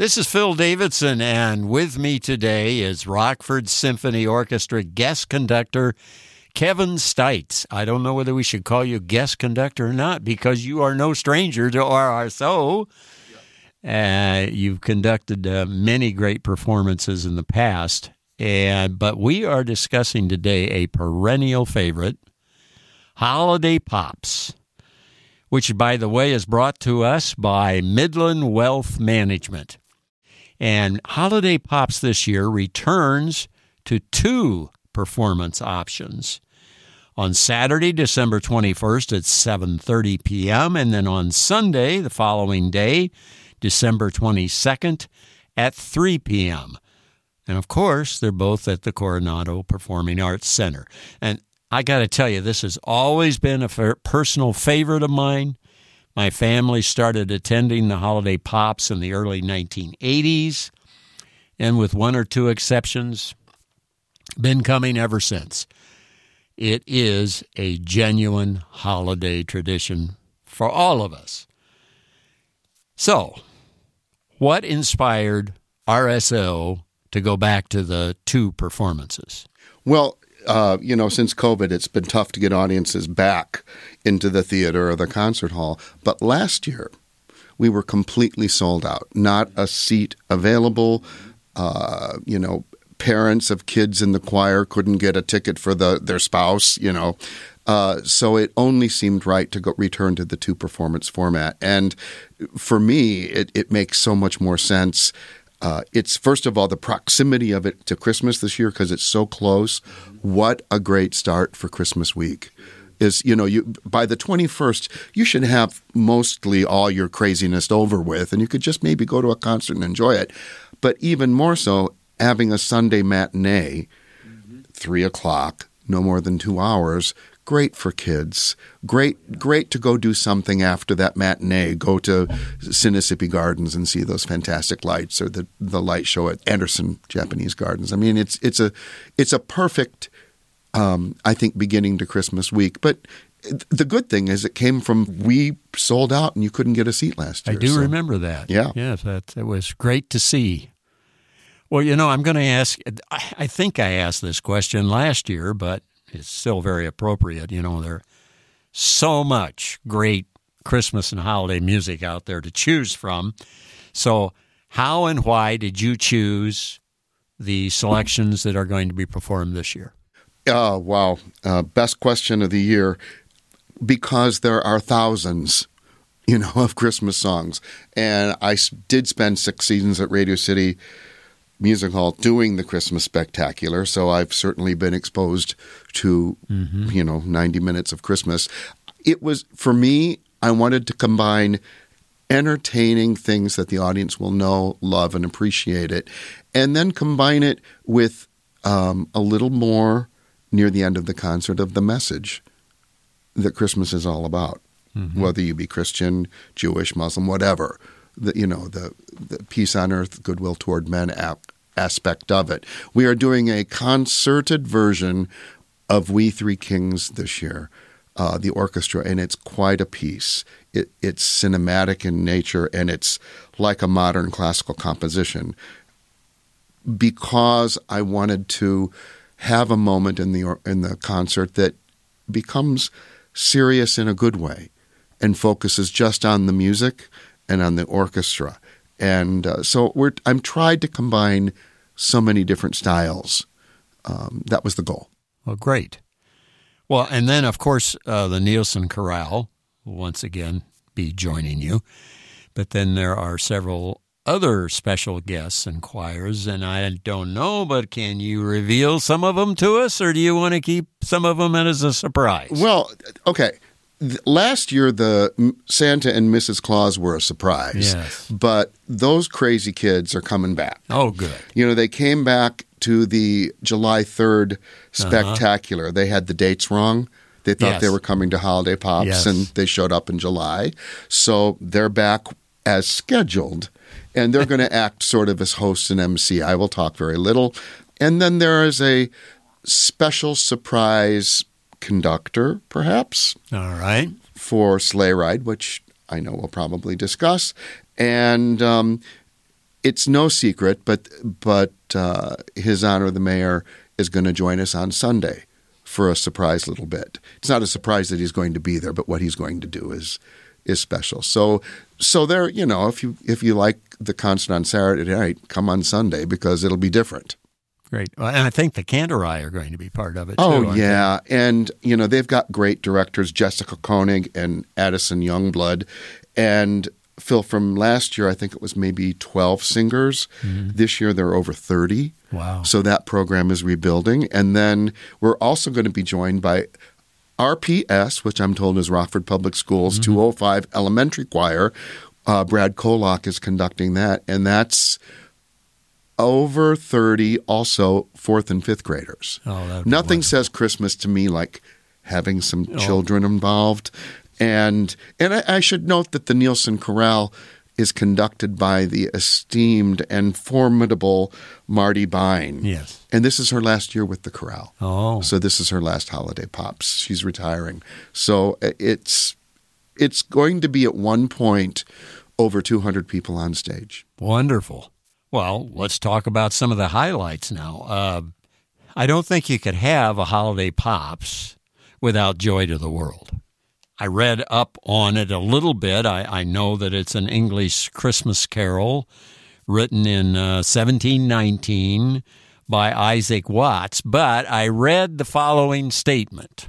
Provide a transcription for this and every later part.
This is Phil Davidson, and with me today is Rockford Symphony Orchestra guest conductor Kevin Stites. I don't know whether we should call you guest conductor or not, because you are no stranger to RSO. You've conducted many great performances in the past, but we are discussing today a perennial favorite, Holiday Pops, which, by the way, is brought to us by Midland Wealth Management. And Holiday Pops this year returns to 2 performance options. On Saturday, December 21st at 7:30 p.m., and then on Sunday, the following day, December 22nd at 3 p.m. And, of course, they're both at the Coronado Performing Arts Center. And I got to tell you, this has always been a personal favorite of mine. My family started attending the Holiday Pops in the early 1980s, and with 1 or 2 exceptions, been coming ever since. It is a genuine holiday tradition for all of us. So, what inspired RSO to go back to the 2 performances? Well, since COVID, it's been tough to get audiences back into the theater or the concert hall. But last year, we were completely sold out. Not a seat available. Parents of kids in the choir couldn't get a ticket for their spouse, So it only seemed right to return to the 2 performance format. And for me, it makes so much more sense. It's, first of all, the proximity of it to Christmas this year, because it's so close. What a great start for Christmas week. Is, by the 21st, you should have mostly all your craziness over with, and you could just maybe go to a concert and enjoy it. But even more so, having a Sunday matinee, 3 o'clock, no more than 2 hours, great for kids. Great to go do something after that matinee. Go to Sinisippi Gardens and see those fantastic lights, or the light show at Anderson Japanese Gardens. I mean, it's a perfect, I think, beginning to Christmas week. But the good thing is it came from we sold out and you couldn't get a seat last year. I do remember that. Yeah. Yes, it was great to see. Well, I'm going to ask, I think I asked this question last year, but it's still very appropriate. There's so much great Christmas and holiday music out there to choose from. So how and why did you choose the selections that are going to be performed this year? Oh, wow. Best question of the year, because there are thousands, of Christmas songs. And I did spend 6 seasons at Radio City Music Hall doing the Christmas Spectacular, so I've certainly been exposed to, 90 minutes of Christmas. It was, for me, I wanted to combine entertaining things that the audience will know, love, and appreciate it, and then combine it with a little more near the end of the concert of the message that Christmas is all about, whether you be Christian, Jewish, Muslim, whatever. The peace on earth, goodwill toward men aspect of it. We are doing a concerted version of We Three Kings this year, the orchestra, and it's quite a piece. It's cinematic in nature, and it's like a modern classical composition, because I wanted to have a moment in the concert that becomes serious in a good way and focuses just on the music and on the orchestra. And so I'm tried to combine so many different styles. That was the goal. Well, great. Well, and then, of course, the Nielsen Chorale will once again be joining you. But then there are several other special guests and choirs, and I don't know, but can you reveal some of them to us, or do you want to keep some of them as a surprise? Well, okay. Last year, the Santa and Mrs. Claus were a surprise. Yes. But those crazy kids are coming back. Oh, good. They came back to the July 3rd Spectacular. They had the dates wrong. They thought they were coming to Holiday Pops, and they showed up in July. So they're back as scheduled, and they're going to act sort of as host and MC. I will talk very little. And then there is a special surprise conductor, perhaps. All right. For Sleigh Ride, which I know we'll probably discuss. And it's no secret, but His Honor the Mayor is going to join us on Sunday for a surprise little bit. It's not a surprise that he's going to be there, but what he's going to do is special. So there, if you like the concert on Saturday night, come on Sunday because it'll be different. Great. And I think the Cantorai are going to be part of it, too. Oh, yeah. And, they've got great directors, Jessica Koenig and Addison Youngblood. And Phil, from last year, I think it was maybe 12 singers. Mm-hmm. This year, there are over 30. Wow. So that program is rebuilding. And then we're also going to be joined by RPS, which I'm told is Rockford Public Schools, 205 Elementary Choir. Brad Kolock is conducting that. And that's over 30 also fourth and fifth graders. Oh, nothing says Christmas to me like having some children involved. And I should note that the Nielsen Chorale is conducted by the esteemed and formidable Marty Bine. Yes. And this is her last year with the chorale. Oh. So this is her last holiday pops. She's retiring. So it's going to be at one point over 200 people on stage. Wonderful. Well, let's talk about some of the highlights now. I don't think you could have a holiday pops without Joy to the World. I read up on it a little bit. I know that it's an English Christmas carol written in 1719 by Isaac Watts, but I read the following statement.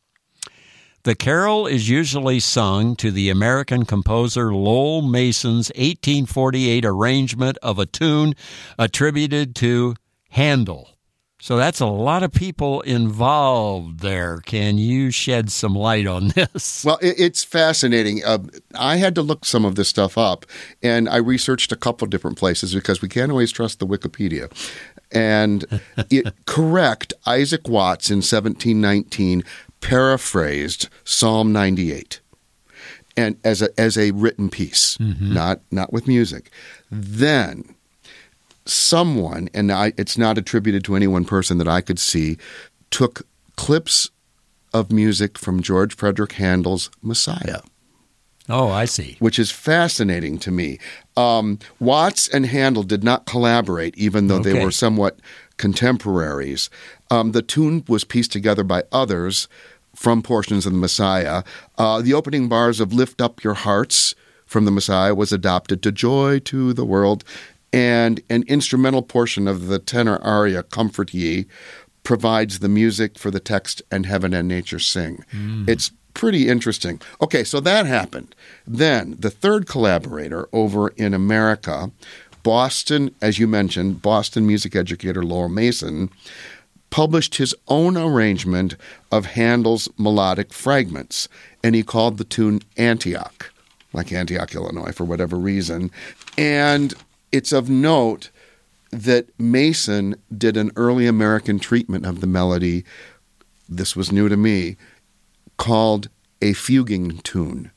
The carol is usually sung to the American composer Lowell Mason's 1848 arrangement of a tune attributed to Handel. So that's a lot of people involved there. Can you shed some light on this? Well, it's fascinating. I had to look some of this stuff up, and I researched a couple different places because we can't always trust the Wikipedia. And correct, Isaac Watts in 1719 paraphrased Psalm 98, and as a written piece, not with music. Then someone, and it's not attributed to any one person that I could see, took clips of music from George Frederick Handel's Messiah. Oh, I see. Which is fascinating to me. Watts and Handel did not collaborate, even though they were somewhat contemporaries. The tune was pieced together by others from portions of the Messiah. The opening bars of Lift Up Your Hearts from the Messiah was adopted to Joy to the World, and an instrumental portion of the tenor aria, Comfort Ye, provides the music for the text, And Heaven and Nature Sing. It's pretty interesting. Okay, so that happened. Then the third collaborator over in America, Boston, as you mentioned, Boston music educator Lowell Mason, published his own arrangement of Handel's melodic fragments, and he called the tune Antioch, like Antioch, Illinois, for whatever reason. And it's of note that Mason did an early American treatment of the melody, this was new to me, called a fuguing tune.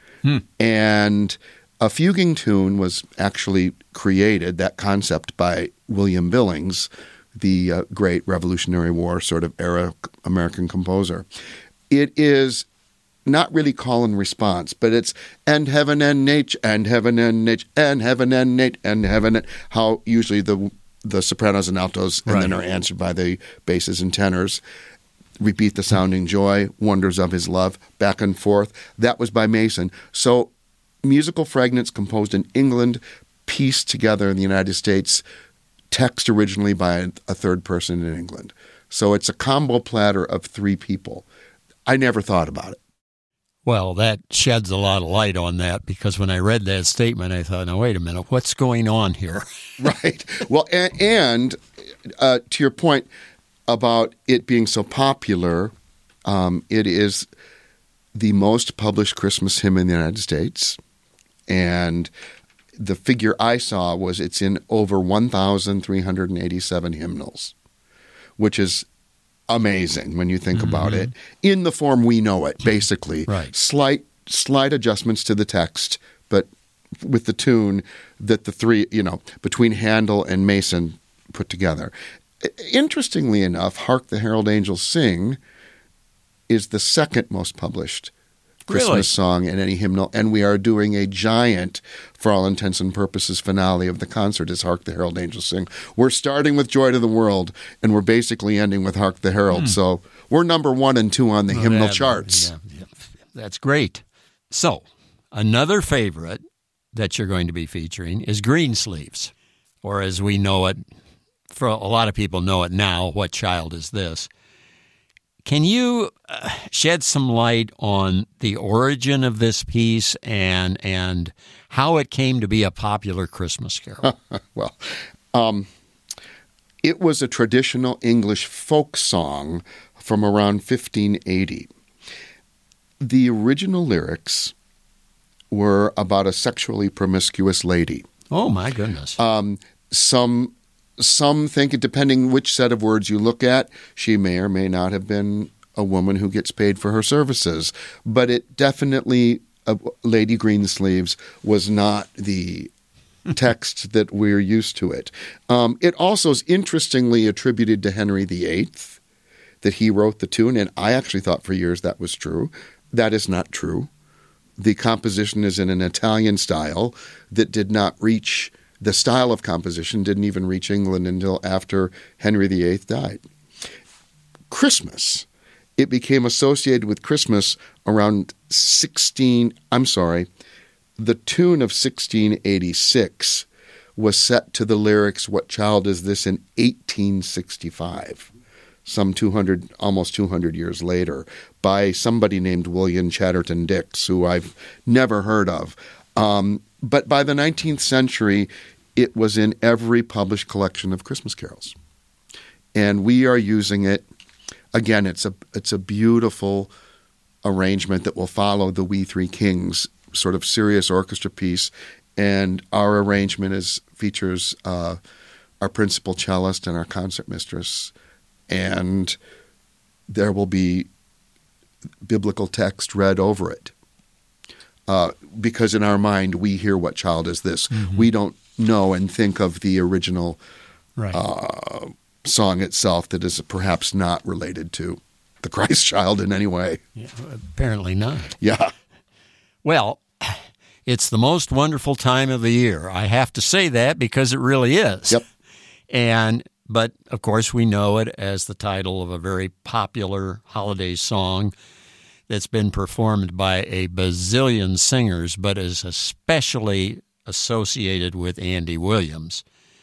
And a fuguing tune was actually created, that concept, by William Billings, the great Revolutionary War sort of era American composer. It is not really call and response, but it's and heaven and nature, and heaven and nature, and heaven and nature, and heaven and... How usually the sopranos and altos and then are answered by the basses and tenors. Repeat the sounding joy, wonders of his love, back and forth. That was by Mason. So musical fragments composed in England, pieced together in the United States, text originally by a third person in England. So it's a combo platter of three people. I never thought about it. Well, that sheds a lot of light on that, because when I read that statement, I thought, now, wait a minute, what's going on here? Right. Well, and to your point about it being so popular, it is the most published Christmas hymn in the United States. And the figure I saw was it's in over 1,387 hymnals, which is amazing when you think about it, in the form we know it, basically. Right. Slight adjustments to the text, but with the tune that the three, between Handel and Mason put together. Interestingly enough, Hark the Herald Angels Sing is the second most published Christmas Really? song in any hymnal, and we are doing a giant, for all intents and purposes, finale of the concert is Hark the Herald Angels Sing. We're starting with Joy to the World, and we're basically ending with Hark the Herald. So we're number 1 and 2 on the hymnal charts. Yeah. That's great. So, another favorite that you're going to be featuring is Greensleeves, or as we know it, for a lot of people know it now, What Child Is This? Can you shed some light on the origin of this piece and how it came to be a popular Christmas carol? Well, it was a traditional English folk song from around 1580. The original lyrics were about a sexually promiscuous lady. Oh, my goodness. Some think, depending which set of words you look at, she may or may not have been a woman who gets paid for her services. But it definitely, Lady Greensleeves was not the text that we're used to it. It also is interestingly attributed to Henry VIII, that he wrote the tune, and I actually thought for years that was true. That is not true. The composition is in an Italian style that did not reach, the style of composition didn't even reach England until after Henry VIII died. Christmas. It became associated with Christmas around the tune of 1686 was set to the lyrics, What Child Is This? In 1865. Almost 200 years later, by somebody named William Chatterton Dix, who I've never heard of. But by the 19th century, it was in every published collection of Christmas carols. And we are using it. Again, it's a beautiful arrangement that will follow the We Three Kings sort of serious orchestra piece. And our arrangement features our principal cellist and our concert mistress. And there will be biblical text read over it. Because in our mind, we hear What Child Is This? Mm-hmm. We don't know and think of the original song itself that is perhaps not related to the Christ child in any way. Yeah, apparently not. Yeah. Well, it's the most wonderful time of the year. I have to say that because it really is. Yep. But, of course, we know it as the title of a very popular holiday song that's been performed by a bazillion singers, but is especially associated with Andy Williams.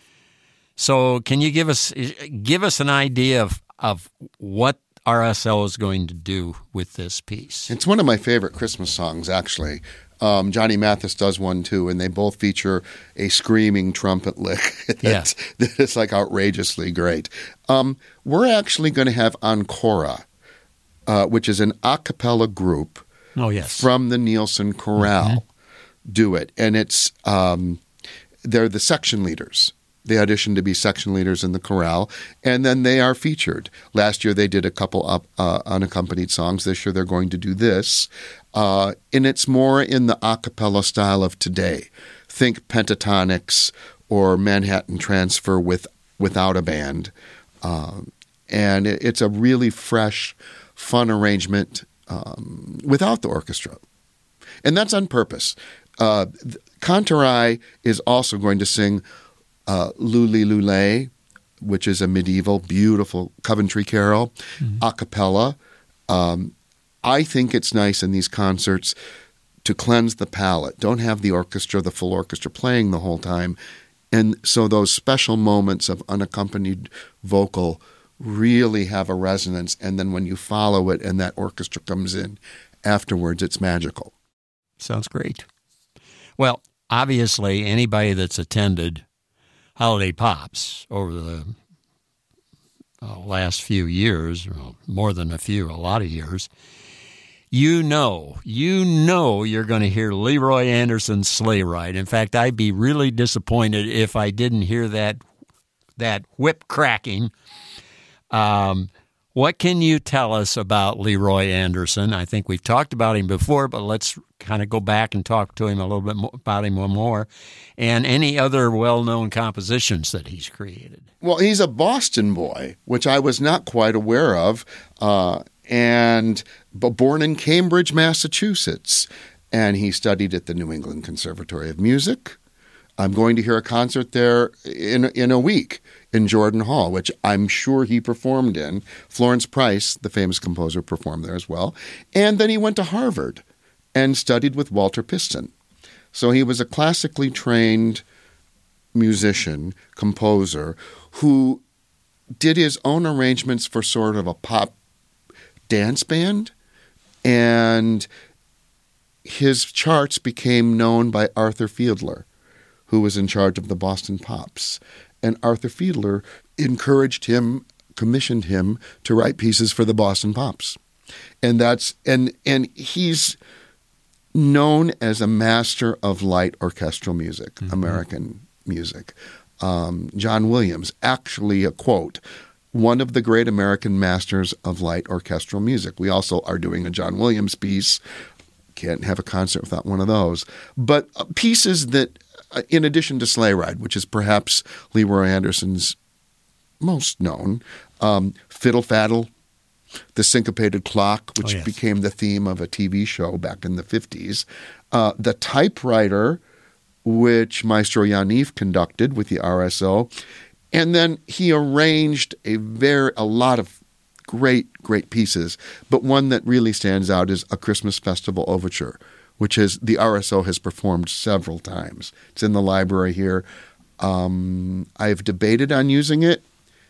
So can you give us an idea of what RSL is going to do with this piece? It's one of my favorite Christmas songs, actually. Johnny Mathis does one too, and they both feature a screaming trumpet lick that is like outrageously great. We're actually going to have Ancora, which is an a cappella group from the Nielsen Chorale, do it. And it's they're the section leaders. They audition to be section leaders in the chorale, and then they are featured. Last year they did a couple unaccompanied songs. This year they're going to do this. And it's more in the a cappella style of today. Think Pentatonix or Manhattan Transfer without a band. And it's a really fresh, fun arrangement without the orchestra. And that's on purpose. Cantorai is also going to sing Luli Lule, which is a medieval, beautiful Coventry carol, a cappella. I think it's nice in these concerts to cleanse the palate. Don't have the full orchestra playing the whole time. And so those special moments of unaccompanied vocal really have a resonance. And then when you follow it and that orchestra comes in afterwards, it's magical. Sounds great. Well, obviously, anybody that's attended Holiday Pops over the last few years, more than a lot of years, you know you're going to hear Leroy Anderson's Sleigh Ride. In fact, I'd be really disappointed if I didn't hear that whip cracking. What can you tell us about Leroy Anderson? I think we've talked about him before, but let's kind of go back and talk to him a little bit about him more, and any other well-known compositions that he's created. Well, he's a Boston boy, which I was not quite aware of. but born in Cambridge, Massachusetts. And he studied at the New England Conservatory of Music. I'm going to hear a concert there in a week in Jordan Hall, which I'm sure he performed in. Florence Price, the famous composer, performed there as well. And then he went to Harvard and studied with Walter Piston. So he was a classically trained musician, composer, who did his own arrangements for sort of a pop dance band. And his charts became known by Arthur Fiedler, who was in charge of the Boston Pops. And Arthur Fiedler encouraged him, commissioned him to write pieces for the Boston Pops. And he's known as a master of light orchestral music, American music. John Williams, actually a quote, one of the great American masters of light orchestral music. We also are doing a John Williams piece. Can't have a concert without one of those. But pieces that, in addition to Sleigh Ride, which is perhaps Leroy Anderson's most known, Fiddle Faddle, The Syncopated Clock, which became the theme of a TV show back in the 50s, The Typewriter, which Maestro Yaniv conducted with the RSO, and then he arranged a lot of great pieces, but one that really stands out is A Christmas Festival Overture, which is the RSO has performed several times. It's in the library here. I've debated on using it.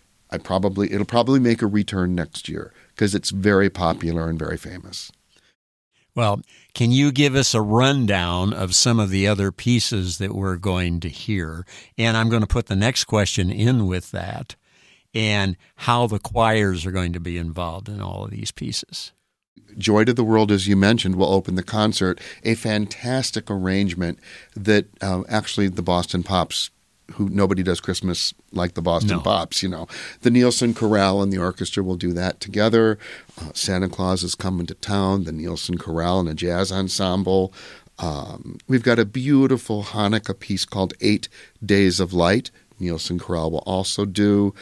It'll probably make a return next year because it's very popular and very famous. Well, can you give us a rundown of some of the other pieces that we're going to hear? And I'm going to put the next question in with that, and how the choirs are going to be involved in all of these pieces. Joy to the World, as you mentioned, will open the concert, a fantastic arrangement that actually the Boston Pops, who nobody does Christmas like the Boston Pops, The Nielsen Chorale and the orchestra will do that together. Santa Claus is Coming to Town, the Nielsen Chorale and a jazz ensemble. We've got a beautiful Hanukkah piece called 8 Days of Light. Nielsen Chorale will also do.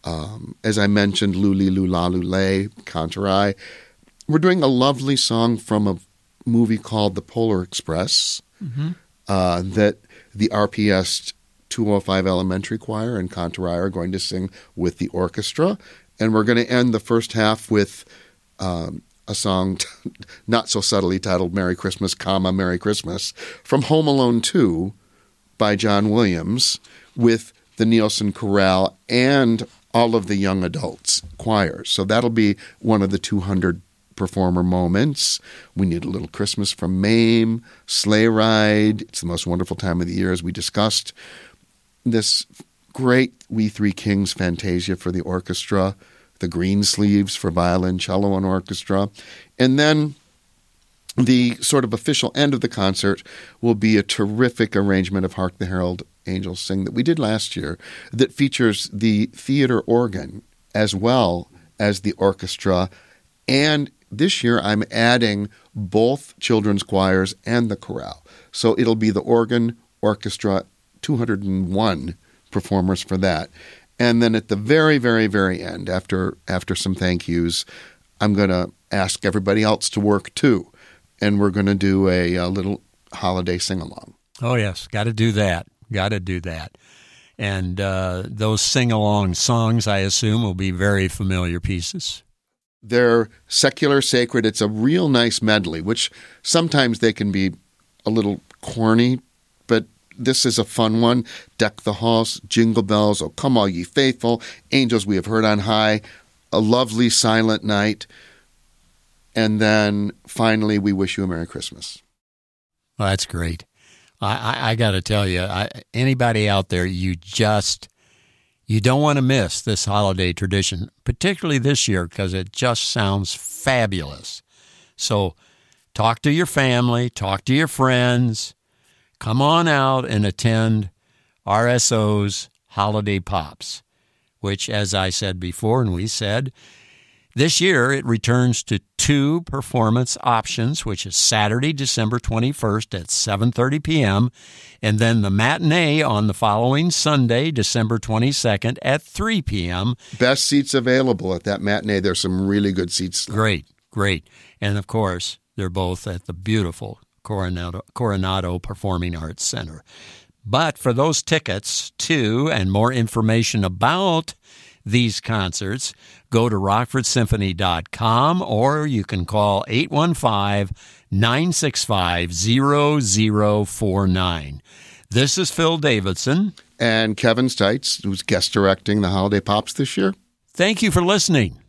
As I mentioned, Luli Lula Lule, Cantorai. We're doing a lovely song from a movie called The Polar Express that the RPS 205 Elementary Choir and Cantorai are going to sing with the orchestra. And we're going to end the first half with a song not so subtly titled Merry Christmas, Merry Christmas, from Home Alone 2 by John Williams with the Nielsen Chorale and all of the young adults choirs. So that'll be one of the 200 performer moments. We Need a Little Christmas from Mame, Sleigh Ride. It's the most wonderful time of the year, as we discussed. This great We Three Kings Fantasia for the orchestra, the Greensleeves for violin, cello, and orchestra. And then the sort of official end of the concert will be a terrific arrangement of Hark the Herald Angels Sing that we did last year that features the theater organ as well as the orchestra. And this year I'm adding both children's choirs and the chorale. So it'll be the organ, orchestra, 201 performers for that. And then at the very, very, very end, after some thank yous, I'm going to ask everybody else to work too. And we're going to do a little holiday sing-along. Oh, yes. Got to do that. And those sing-along songs, I assume, will be very familiar pieces. They're secular, sacred. It's a real nice medley, which sometimes they can be a little corny, but this is a fun one. Deck the Halls, Jingle Bells, Oh Come All Ye Faithful, Angels We Have Heard on High, A Lovely Silent Night, and then finally, We Wish You a Merry Christmas. Well, that's great. I got to tell you, anybody out there, you don't want to miss this holiday tradition, particularly this year, because it just sounds fabulous. So talk to your family, talk to your friends, come on out and attend RSO's Holiday Pops, which, as I said before and we said, this year it returns to two performance options, which is Saturday, December 21st at 7:30 p.m., and then the matinee on the following Sunday, December 22nd at 3 p.m. Best seats available at that matinee. There's some really good seats. Great. And, of course, they're both at the beautiful Coronado Performing Arts Center. But for those tickets, too, and more information about these concerts, go to rockfordsymphony.com, or you can call 815-965-0049. This is Phil Davidson. And Kevin Stites, who's guest directing the Holiday Pops this year. Thank you for listening.